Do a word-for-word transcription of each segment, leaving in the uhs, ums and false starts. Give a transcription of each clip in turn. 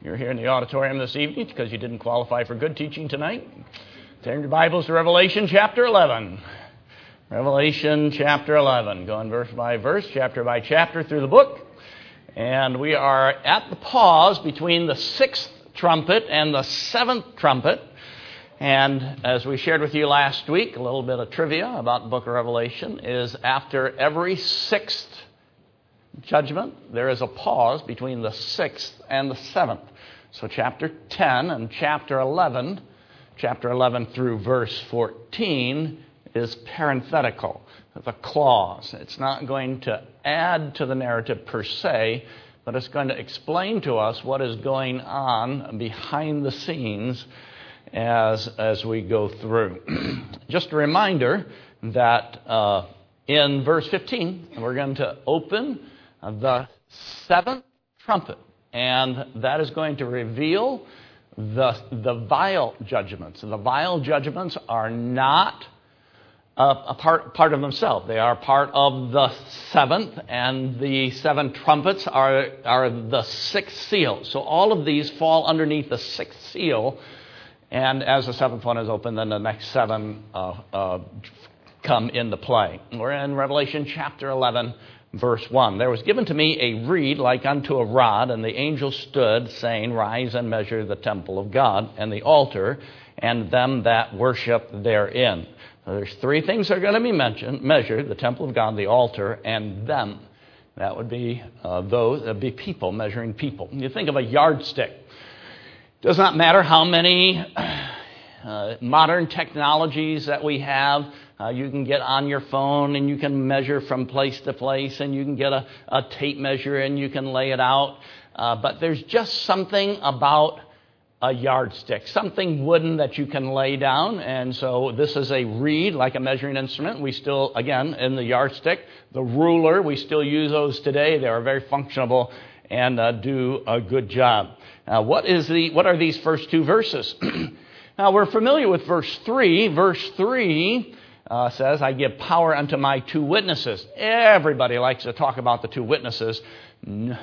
you're here in the auditorium this evening because you didn't qualify for good teaching tonight, turn your Bibles to Revelation chapter eleven. Revelation chapter eleven, going verse by verse, chapter by chapter through the book. And we are at the pause between the sixth trumpet and the seventh trumpet. And as we shared with you last week, a little bit of trivia about the book of Revelation is after every sixth judgment, there is a pause between the sixth and the seventh. So chapter ten and chapter eleven, chapter eleven through verse fourteen is parenthetical. It's a clause. It's not going to add to the narrative per se, but it's going to explain to us what is going on behind the scenes as as we go through. Just a reminder that uh, in verse fifteen, we're going to open the seventh trumpet, and that is going to reveal the, the vial judgments. The vial judgments are not uh, a part, part of themselves. They are part of the seventh, and the seven trumpets are, are the sixth seal. So all of these fall underneath the sixth seal. And as the seventh one is open, then the next seven uh, uh, come into play. We're in Revelation chapter eleven, verse one. There was given to me a reed like unto a rod, and the angel stood, saying, Rise and measure the temple of God, and the altar, and them that worship therein. So there's three things that are going to be mentioned, measured, the temple of God, the altar, and them. That would be uh, those, that would be people, measuring people. You think of a yardstick. Does not matter how many uh, modern technologies that we have. Uh, you can get on your phone and you can measure from place to place, and you can get a, a tape measure and you can lay it out. Uh, but there's just something about a yardstick, something wooden that you can lay down. And so this is a reed, like a measuring instrument. We still, again, in the yardstick, the ruler, we still use those today. They are very functional and uh, do a good job. Now, what is the? What are these first two verses? Now, we're familiar with verse three. Verse three uh, says, I give power unto my two witnesses. Everybody likes to talk about the two witnesses. Not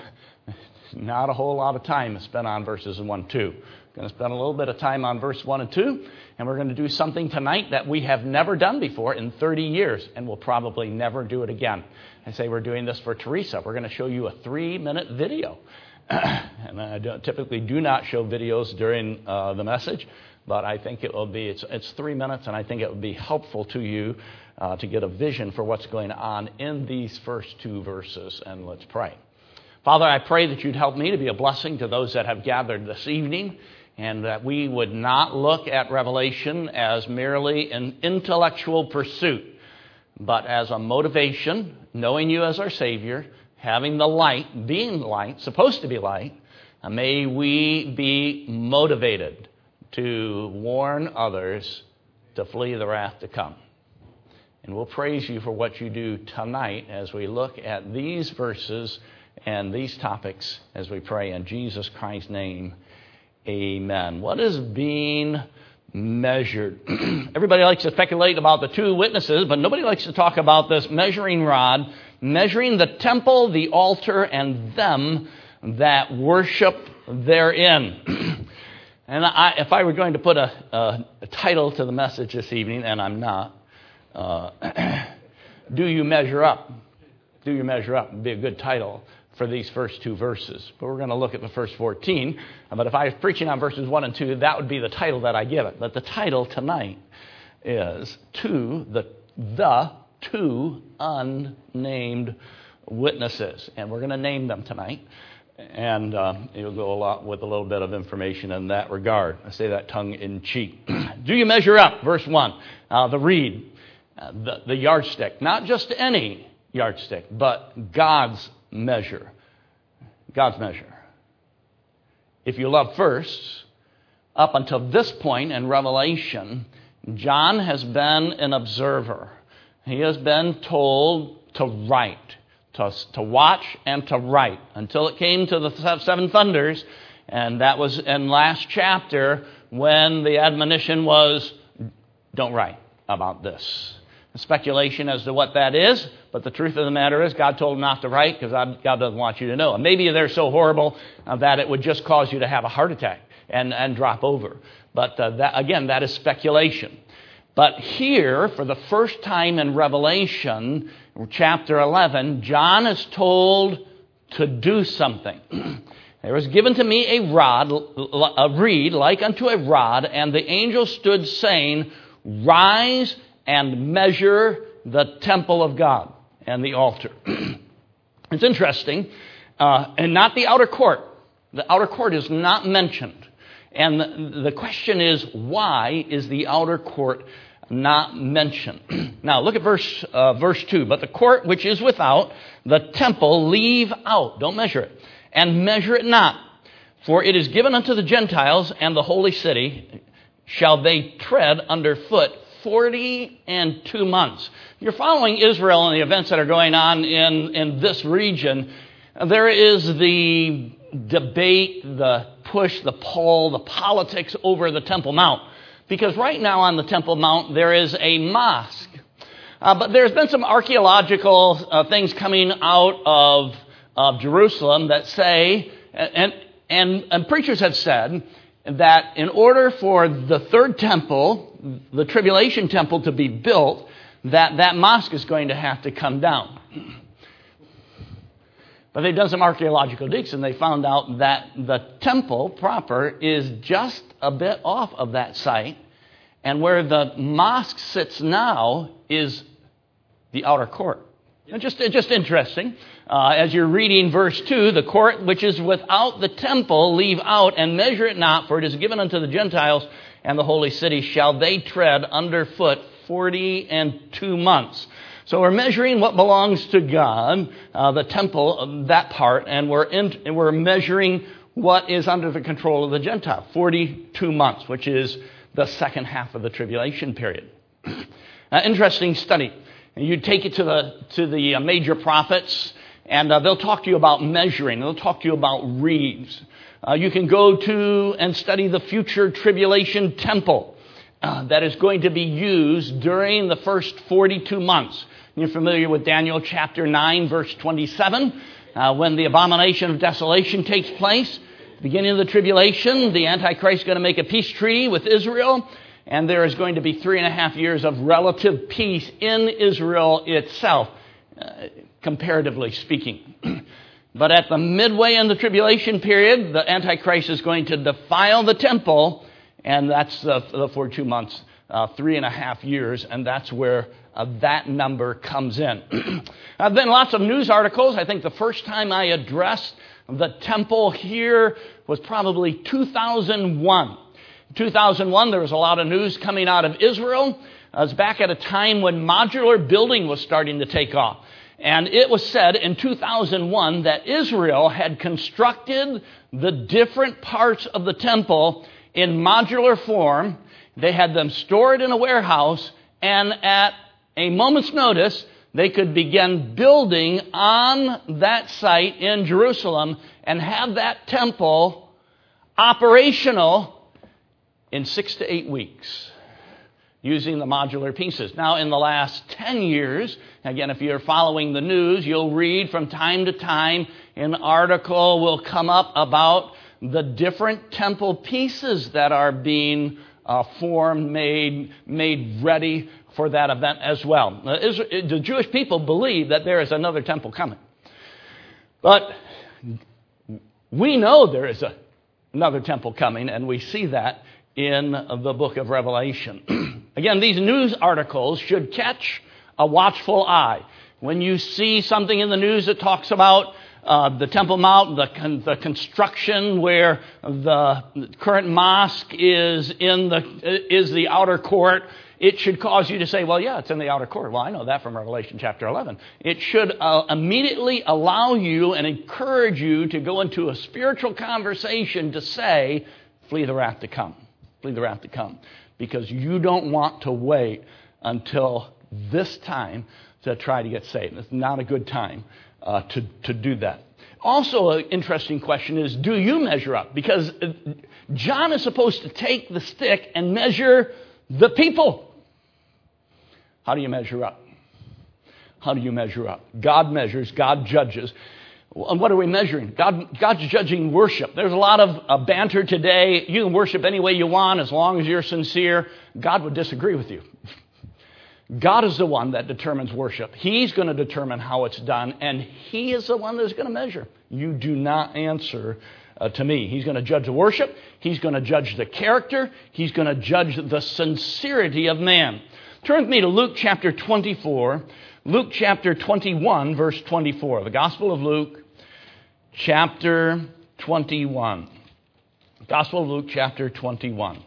a whole lot of time is spent on verses one and two. We're going to spend a little bit of time on verse one and two, and we're going to do something tonight that we have never done before in thirty years, and we'll probably never do it again. I say we're doing this for Teresa. We're going to show you a three-minute video. And I don't, typically do not show videos during uh, the message, but I think it will be, it's, it's three minutes, and I think it will be helpful to you uh, to get a vision for what's going on in these first two verses. And let's pray. Father, I pray that you'd help me to be a blessing to those that have gathered this evening, and that we would not look at Revelation as merely an intellectual pursuit, but as a motivation, knowing you as our Savior, having the light, being light, supposed to be light. May we be motivated to warn others to flee the wrath to come. And we'll praise you for what you do tonight as we look at these verses and these topics as we pray in Jesus Christ's name. Amen. What is being measured? Everybody likes to speculate about the two witnesses, but nobody likes to talk about this measuring rod, measuring the temple, the altar, and them that worship therein. And I, if I were going to put a, a, a title to the message this evening, and I'm not, uh, Do You Measure Up? Do You Measure Up would be a good title for these first two verses. But we're going to look at the first fourteen. But if I was preaching on verses one and two, that would be the title that I give it. But the title tonight is To the, the Two Unnamed Witnesses. And we're going to name them tonight. And uh, it'll go a lot with a little bit of information in that regard. I say that tongue in cheek. Do you measure up? Verse one. Uh, the reed, uh, the, the yardstick. Not just any yardstick, but God's measure. God's measure. If you love first, up until this point in Revelation, John has been an observer. He has been told to write, to, to watch and to write, until it came to the seven thunders, and that was in last chapter when the admonition was, don't write about this. speculation as to what that is, but the truth of the matter is God told him not to write because God doesn't want you to know. And maybe they're so horrible uh, that it would just cause you to have a heart attack and, and drop over. But uh, that, again, that is speculation. But here, for the first time in Revelation, chapter eleven, John is told to do something. There was given to me a rod, a reed like unto a rod, and the angel stood saying, Rise and measure the temple of God and the altar. It's interesting, uh, and not the outer court. The outer court is not mentioned. And the, the question is, why is the outer court not mentioned? Now, look at verse uh, verse two. But the court which is without, the temple, leave out. Don't measure it. And measure it not. For it is given unto the Gentiles, and the holy city shall they tread under foot forty and two months. You're following Israel and the events that are going on in, in this region. There is the debate, the push, the pull, the politics over the Temple Mount. Because right now on the Temple Mount there is a mosque. Uh, but there's been some archaeological uh, things coming out of, of Jerusalem that say, and, and, and preachers have said, that in order for the third temple, the tribulation temple, to be built, that that mosque is going to have to come down. But they've done some archaeological digs, and they found out that the temple proper is just a bit off of that site, and where the mosque sits now is the outer court. And just, just interesting. Uh, as you're reading verse two, the court which is without the temple leave out, and measure it not, for it is given unto the Gentiles, and the holy city shall they tread under foot forty and two months. So we're measuring what belongs to God, uh, the temple, that part, and we're in, we're measuring what is under the control of the Gentile, forty-two months, which is the second half of the tribulation period. uh, interesting study. You take it to the to the major prophets, and uh, they'll talk to you about measuring. They'll talk to you about reeds. Uh, you can go to and study the future tribulation temple uh, that is going to be used during the first forty-two months. You're familiar with Daniel chapter nine, verse twenty-seven, uh, when the abomination of desolation takes place. Beginning of the tribulation, the Antichrist is going to make a peace treaty with Israel, and there is going to be three and a half years of relative peace in Israel itself, uh, comparatively speaking. But at the midway in the tribulation period, the Antichrist is going to defile the temple, and that's the, the forty-two months, uh, three and a half years, and that's where uh, that number comes in. I've been lots of news articles. I think the first time I addressed the temple here was probably two thousand one. In two thousand one, there was a lot of news coming out of Israel. It was back at a time when modular building was starting to take off. And it was said in two thousand one that Israel had constructed the different parts of the temple in modular form. They had them stored in a warehouse, and at a moment's notice, they could begin building on that site in Jerusalem and have that temple operational in six to eight weeks using the modular pieces. Now, in the last ten years, again, if you're following the news, you'll read from time to time an article will come up about the different temple pieces that are being uh, formed, made, made ready for that event as well. Uh, Israel, the Jewish people believe that there is another temple coming. But we know there is a, another temple coming, and we see that in the book of Revelation. Again, these news articles should catch a watchful eye. When you see something in the news that talks about uh, the Temple Mount, the, con- the construction where the current mosque is in the is the outer court, it should cause you to say, well, yeah, it's in the outer court. Well, I know that from Revelation chapter eleven. It should uh, immediately allow you and encourage you to go into a spiritual conversation to say, flee the wrath to come. Flee the wrath to come. Because you don't want to wait until this time to try to get saved. It's not a good time uh, to, to do that. Also, an interesting question is, do you measure up? Because John is supposed to take the stick and measure the people. How do you measure up? How do you measure up? God measures, God judges. And what are we measuring? God, God's judging worship. There's a lot of uh, banter today. You can worship any way you want as long as you're sincere. God would disagree with you. God is the one that determines worship. He's going to determine how it's done, and He is the one that's going to measure. You do not answer uh, to me. He's going to judge the worship. He's going to judge the character. He's going to judge the sincerity of man. Turn with me to Luke chapter twenty-four. Luke chapter twenty-one, verse twenty-four. The Gospel of Luke, chapter twenty-one. Gospel of Luke, chapter twenty-one.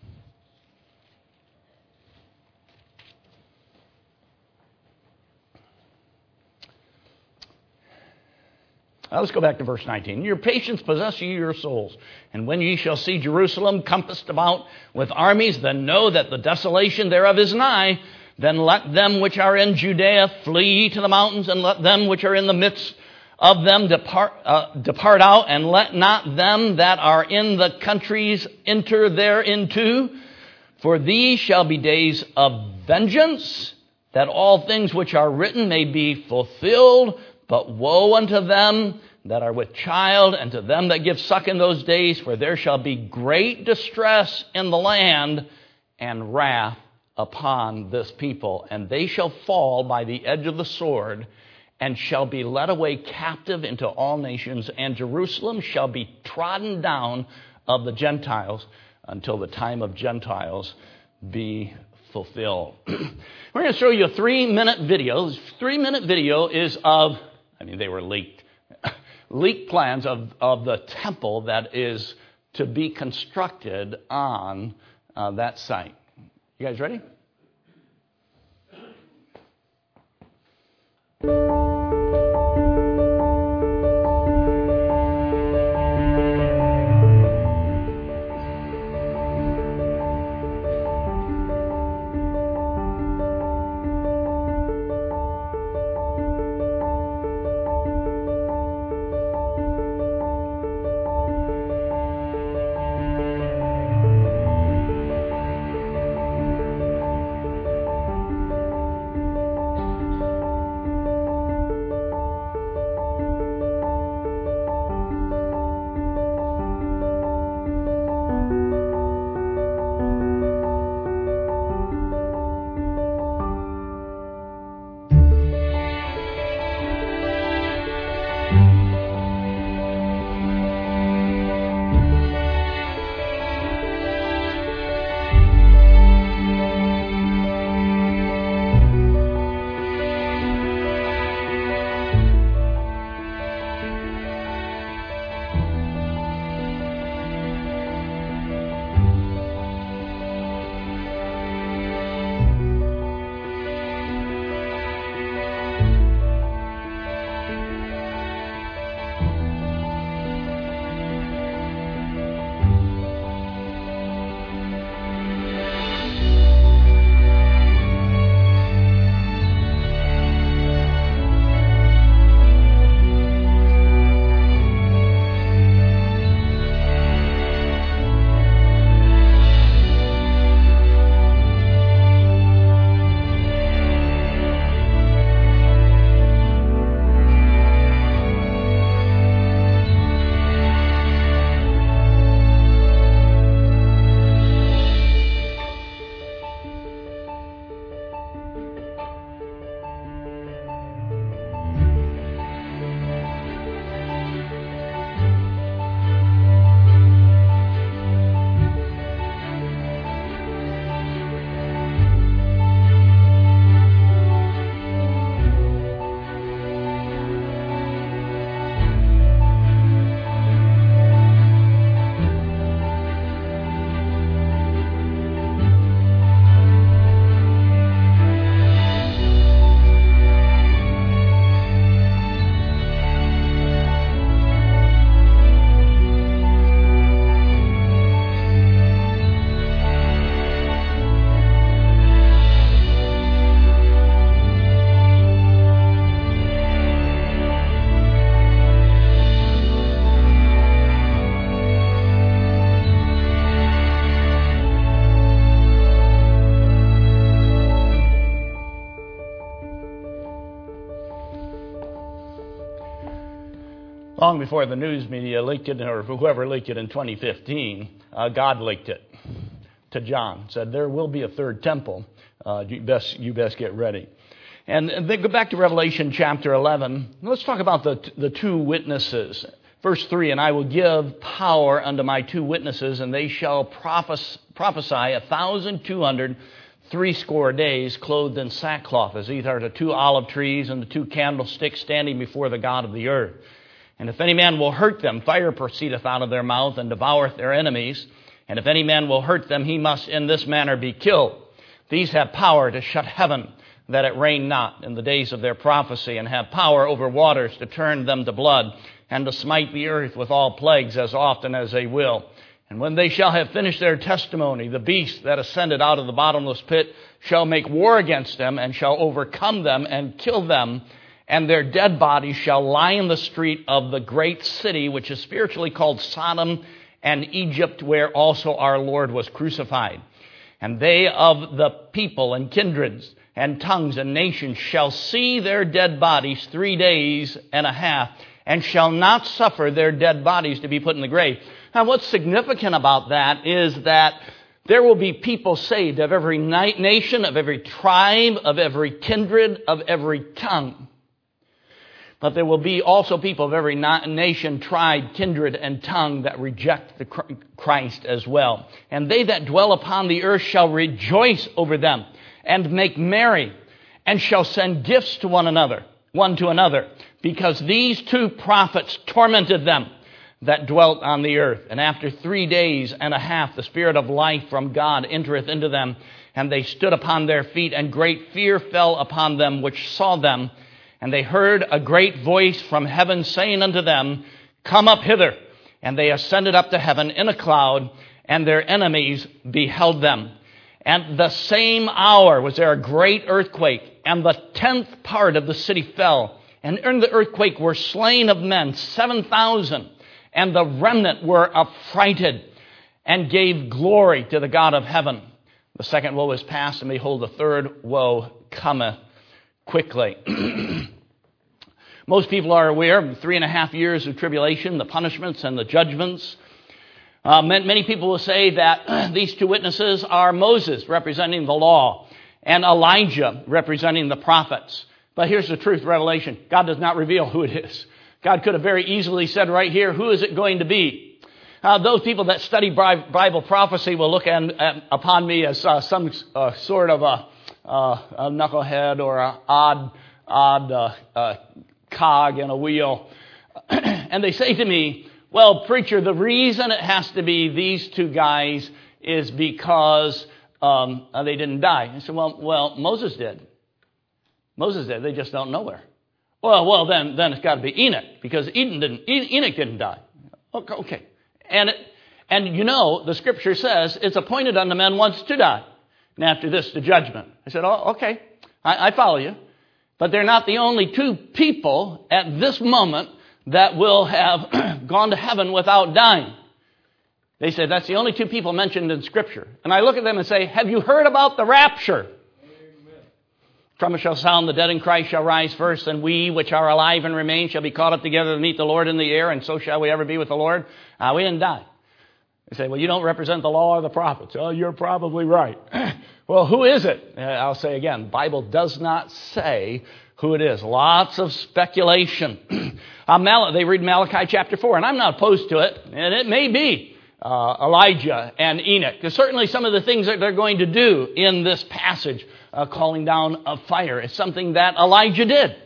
Now let's go back to verse nineteen. Your patience possess ye your souls. And when ye shall see Jerusalem compassed about with armies, then know that the desolation thereof is nigh. Then let them which are in Judea flee to the mountains, and let them which are in the midst of them depart, uh, depart out, and let not them that are in the countries enter thereinto. For these shall be days of vengeance, that all things which are written may be fulfilled. But woe unto them that are with child, and to them that give suck in those days, for there shall be great distress in the land, and wrath upon this people. And they shall fall by the edge of the sword, and shall be led away captive into all nations, and Jerusalem shall be trodden down of the Gentiles, until the time of Gentiles be fulfilled. We're going to show you a three-minute video. This three-minute video is of, I mean, they were leaked, leaked plans of, of the temple that is to be constructed on uh, that site. You guys ready? Long before the news media leaked it, or whoever leaked it in twenty fifteen, uh, God leaked it to John. Said, there will be a third temple. Uh, you best you best get ready. And, and then go back to Revelation chapter eleven. Let's talk about the, the two witnesses. Verse three, and I will give power unto my two witnesses, and they shall prophes- prophesy a thousand two hundred threescore days, clothed in sackcloth, as these are the two olive trees and the two candlesticks standing before the God of the earth. And if any man will hurt them, fire proceedeth out of their mouth, and devoureth their enemies. And if any man will hurt them, he must in this manner be killed. These have power to shut heaven, that it rain not in the days of their prophecy, and have power over waters to turn them to blood, and to smite the earth with all plagues as often as they will. And when they shall have finished their testimony, the beast that ascended out of the bottomless pit shall make war against them, and shall overcome them, and kill them, and their dead bodies shall lie in the street of the great city, which is spiritually called Sodom and Egypt, where also our Lord was crucified. And they of the people and kindreds and tongues and nations shall see their dead bodies three days and a half, and shall not suffer their dead bodies to be put in the grave. Now, what's significant about that is that there will be people saved of every nation, of every tribe, of every kindred, of every tongue. But there will be also people of every nation, tribe, kindred, and tongue that reject the Christ as well. And they that dwell upon the earth shall rejoice over them, and make merry, and shall send gifts to one another, one to another, because these two prophets tormented them that dwelt on the earth. And after three days and a half, the Spirit of life from God entereth into them, and they stood upon their feet, and great fear fell upon them which saw them. And they heard a great voice from heaven saying unto them, Come up hither. And they ascended up to heaven in a cloud, and their enemies beheld them. And the same hour was there a great earthquake, and the tenth part of the city fell. And in the earthquake were slain of men seven thousand, and the remnant were affrighted, and gave glory to the God of heaven. The second woe is past, and behold, the third woe cometh quickly. Most people are aware of the three and a half years of tribulation, the punishments and the judgments. Uh, many people will say that these two witnesses are Moses, representing the law, and Elijah, representing the prophets. But here's the truth, Revelation. God does not reveal who it is. God could have very easily said right here, who is it going to be? Uh, those people that study Bible prophecy will look at, at, upon me as uh, some uh, sort of a, uh, a knucklehead or an odd, odd uh, uh, cog in a wheel. And they say to me, well, preacher, the reason it has to be these two guys is because um, they didn't die. I said, well, well, Moses did. Moses did. They just don't know where. Well, well, then, then it's got to be Enoch, because Eden didn't, Enoch didn't die. Okay, okay. And it, and you know, the Scripture says it's appointed unto men once to die, and after this, the judgment. I said, oh, okay, I, I follow you. But they're not the only two people at this moment that will have gone to heaven without dying. They said that's the only two people mentioned in Scripture. And I look at them and say, have you heard about the rapture? Amen. Trumpet shall sound, the dead in Christ shall rise first, and we which are alive and remain shall be caught up together to meet the Lord in the air, and so shall we ever be with the Lord. Uh, we didn't die. They say, well, you don't represent the law or the prophets. Oh, you're probably right. Well, who is it? Uh, I'll say again, the Bible does not say who it is. Lots of speculation. uh, Mal- they read Malachi chapter four, and I'm not opposed to it, and it may be uh, Elijah and Enoch. Because certainly some of the things that they're going to do in this passage, uh, calling down of fire, is something that Elijah did.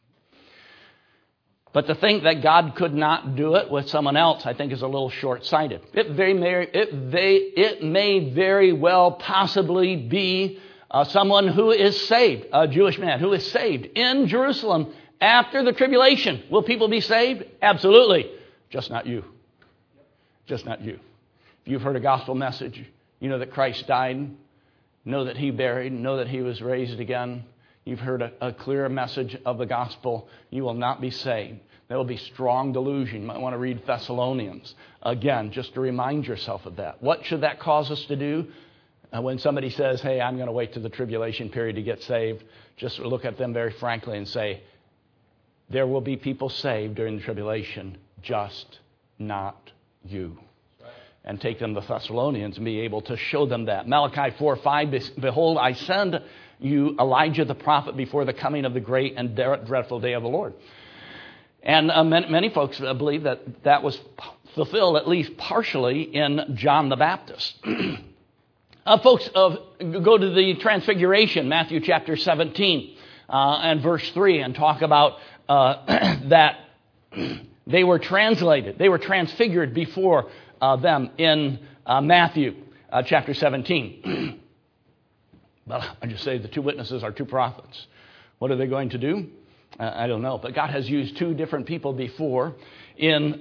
But to think that God could not do it with someone else, I think, is a little short-sighted. It, very may, it, they, it may very well possibly be uh, someone who is saved, a Jewish man who is saved in Jerusalem after the tribulation. Will people be saved? Absolutely. Just not you. Just not you. If you've heard a gospel message, you know that Christ died, know that He buried, know that He was raised again. You've heard a, a clear message of the gospel. You will not be saved. There will be strong delusion. You might want to read Thessalonians. Again, just to remind yourself of that. What should that cause us to do? Uh, when somebody says, hey, I'm going to wait to the tribulation period to get saved, just look at them very frankly and say, there will be people saved during the tribulation, just not you. And take them to Thessalonians and be able to show them that. Malachi four five, behold, I send you Elijah the prophet before the coming of the great and dreadful day of the Lord. And uh, many, many folks believe that that was fulfilled at least partially in John the Baptist. uh, folks, uh, go to the Transfiguration, Matthew chapter seventeen uh, and verse three, and talk about uh, that they were translated, they were transfigured before uh, them in uh, Matthew uh, chapter seventeen. But I just say the two witnesses are two prophets. What are they going to do? Uh, I don't know. But God has used two different people before. In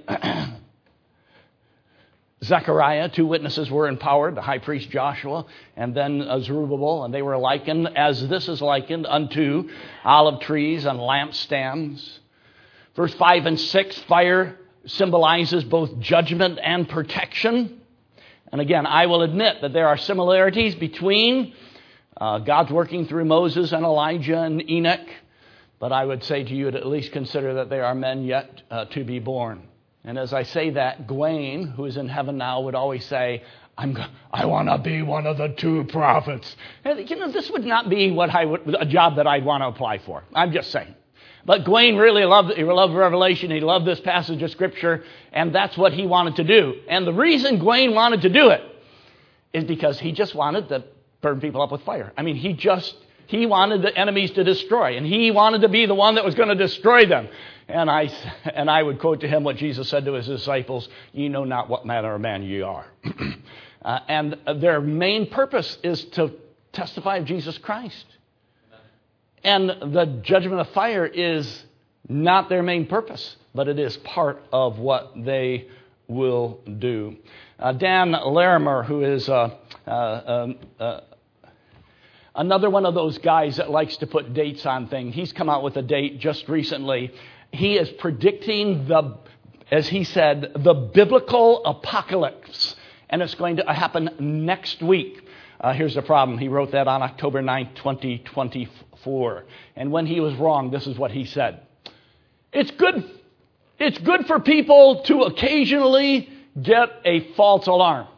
Zechariah, two witnesses were empowered, the high priest Joshua and then uh, Zerubbabel, and they were likened, as this is likened, unto olive trees and lampstands. Verse five and six, fire symbolizes both judgment and protection. And again, I will admit that there are similarities between uh, God's working through Moses and Elijah and Enoch, but I would say to you to at least consider that they are men yet uh, to be born. And as I say that, Gawain, who is in heaven now, would always say, I'm, I want to be one of the two prophets. You know, this would not be what I would, a job that I'd want to apply for. I'm just saying. But Gawain really loved, he loved Revelation. He loved this passage of Scripture, and that's what he wanted to do. And the reason Gawain wanted to do it is because he just wanted to burn people up with fire. I mean, he just, he wanted the enemies to destroy, and he wanted to be the one that was going to destroy them. And I, and I would quote to him what Jesus said to his disciples, ye know not what manner of man ye are. uh, and their main purpose is to testify of Jesus Christ. And the judgment of fire is not their main purpose, but it is part of what they will do. Uh, Dan Larimer, who is uh, uh, um, uh, another one of those guys that likes to put dates on things, he's come out with a date just recently. He is predicting the, as he said, the biblical apocalypse, and it's going to happen next week. Uh, here's the problem. He wrote that on October ninth, twenty twenty-four. And when he was wrong, this is what he said. It's good, it's good for people to occasionally get a false alarm.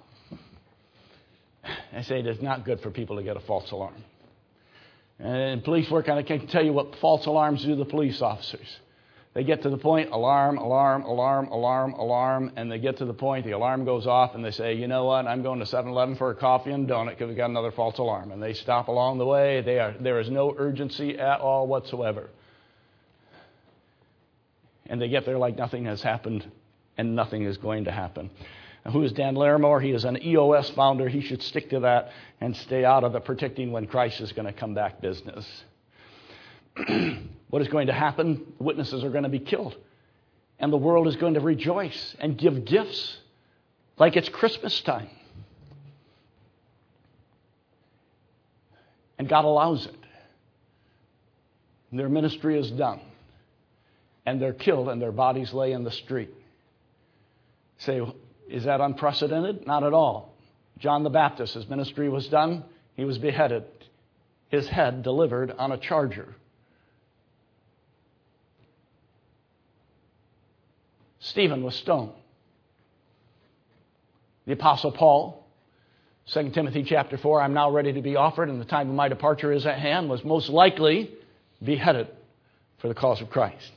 I say it is not good for people to get a false alarm. And police work, I can tell you what false alarms do to the police officers. They get to the point, alarm, alarm, alarm, alarm, alarm, and they get to the point, the alarm goes off, and they say, you know what, I'm going to seven eleven for a coffee and donut because we got another false alarm. And they stop along the way. They are, there is no urgency at all whatsoever. And they get there like nothing has happened, and nothing is going to happen. Now, who is Dan Larimore? He is an E O S founder. He should stick to that and stay out of the predicting when Christ is going to come back business. What is going to happen? Witnesses are going to be killed. And the world is going to rejoice and give gifts like it's Christmas time. And God allows it. Their ministry is done. And they're killed and their bodies lay in the street. Say, is that unprecedented? Not at all. John the Baptist, his ministry was done. He was beheaded. His head delivered on a charger. Stephen was stoned. The Apostle Paul, Second Timothy chapter four, I'm now ready to be offered, and the time of my departure is at hand, was most likely beheaded for the cause of Christ.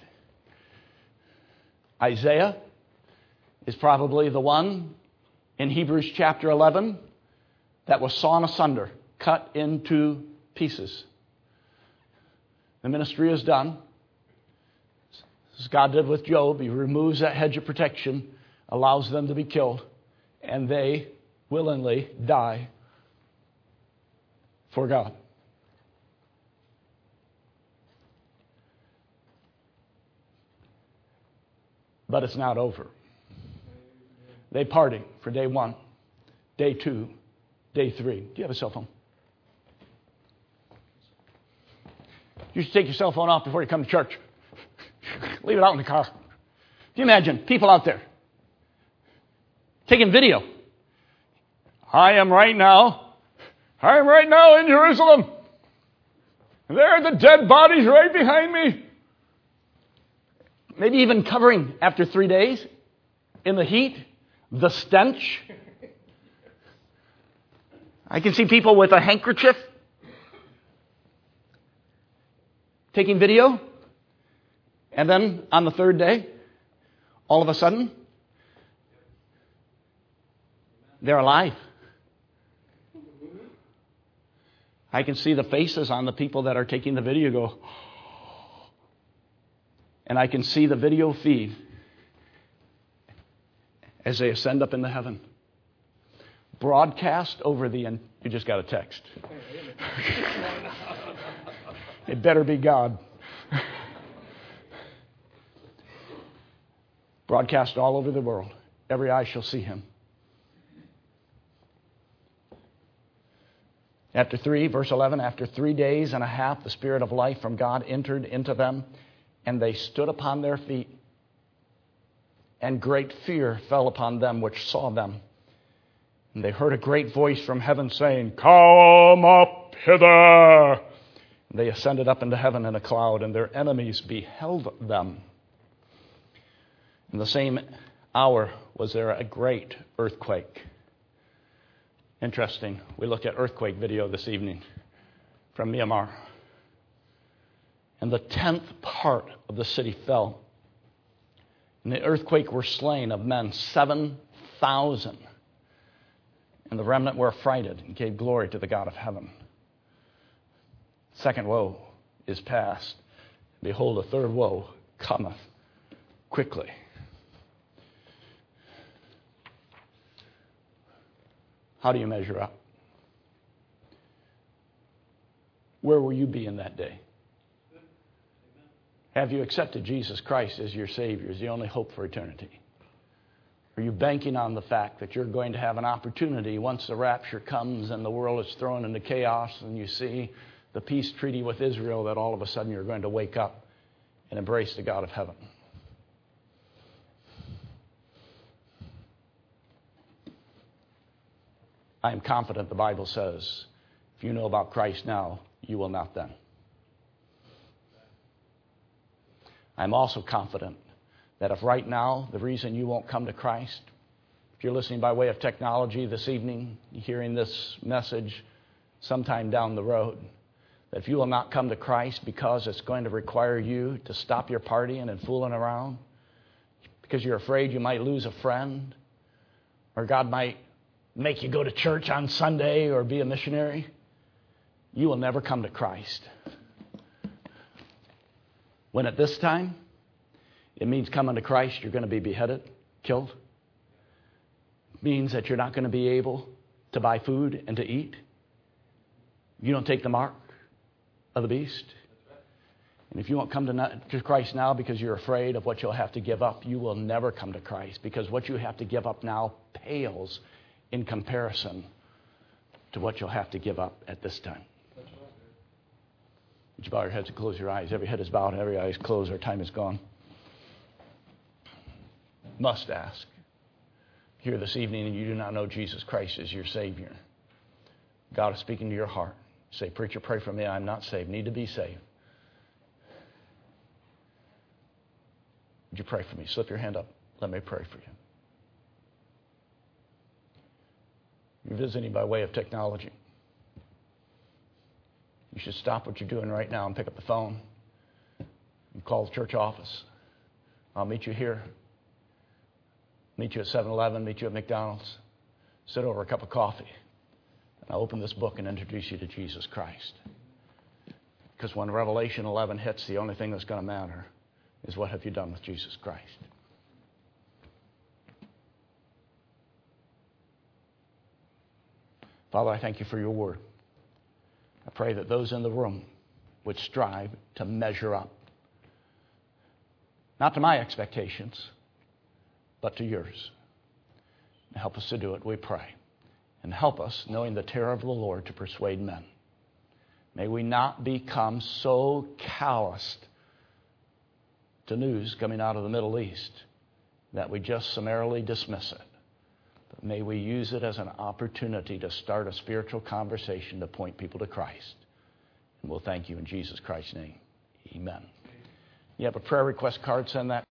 Isaiah is probably the one in Hebrews chapter eleven that was sawn asunder, cut into pieces. The ministry is done. As God did with Job, he removes that hedge of protection, allows them to be killed, and they willingly die for God. But it's not over. They party for day one, day two, day three. Do you have a cell phone? You should take your cell phone off before you come to church. Leave it out in the car. Can you imagine people out there taking video? I am right now, I am right now in Jerusalem. There are the dead bodies right behind me. maybe even covering after three days in the heat, the stench. I can see people with a handkerchief taking video, and then on the third day, all of a sudden, they're alive. I can see the faces on the people that are taking the video go, and I can see the video feed as they ascend up into heaven. Broadcast over the end. You just got a text. It better be God. Broadcast all over the world. Every eye shall see him. After three, verse eleven, after three days and a half, the Spirit of life from God entered into them, and they stood upon their feet. And great fear fell upon them which saw them. And they heard a great voice from heaven saying, Come up hither. And they ascended up into heaven in a cloud, and their enemies beheld them. In the same hour was there a great earthquake. Interesting. We looked at earthquake video this evening from Myanmar. And the tenth part of the city fell. In the earthquake were slain of men seven thousand. And the remnant were affrighted and gave glory to the God of heaven. Second woe is past. Behold, a third woe cometh quickly. How do you measure up? Where will you be in that day? Have you accepted Jesus Christ as your Savior, as the only hope for eternity? Are you banking on the fact that you're going to have an opportunity once the rapture comes and the world is thrown into chaos and you see the peace treaty with Israel, that all of a sudden you're going to wake up and embrace the God of heaven? I am confident the Bible says, if you know about Christ now, you will not then. I'm also confident that if right now the reason you won't come to Christ, if you're listening by way of technology this evening, hearing this message sometime down the road, that if you will not come to Christ because it's going to require you to stop your partying and fooling around, because you're afraid you might lose a friend, or God might make you go to church on Sunday or be a missionary, you will never come to Christ. When at this time, it means coming to Christ, you're going to be beheaded, killed. It means that you're not going to be able to buy food and to eat. You don't take the mark of the beast. And if you won't come to, not, to Christ now because you're afraid of what you'll have to give up, you will never come to Christ, because what you have to give up now pales in comparison to what you'll have to give up at this time. Would you bow your heads and close your eyes? Every head is bowed, every eye is closed. Our time is gone. Must ask. Here this evening and you do not know Jesus Christ as your Savior. God is speaking to your heart. Say, preacher, pray for me. I'm not saved. Need to be saved. Would you pray for me? Slip your hand up. Let me pray for you. You're visiting by way of technology. You should stop what you're doing right now and pick up the phone and call the church office. I'll meet you here. Meet you at seven eleven, meet you at McDonald's. Sit over a cup of coffee. And I'll open this book and introduce you to Jesus Christ. Because when Revelation eleven hits, the only thing that's going to matter is what have you done with Jesus Christ. Father, I thank you for your word. I pray that those in the room would strive to measure up. Not to my expectations, but to yours. And help us to do it, we pray. And help us, knowing the terror of the Lord, to persuade men. May we not become so calloused to news coming out of the Middle East that we just summarily dismiss it. But may we use it as an opportunity to start a spiritual conversation to point people to Christ. And we'll thank you in Jesus Christ's name. Amen. You have a prayer request card, send that.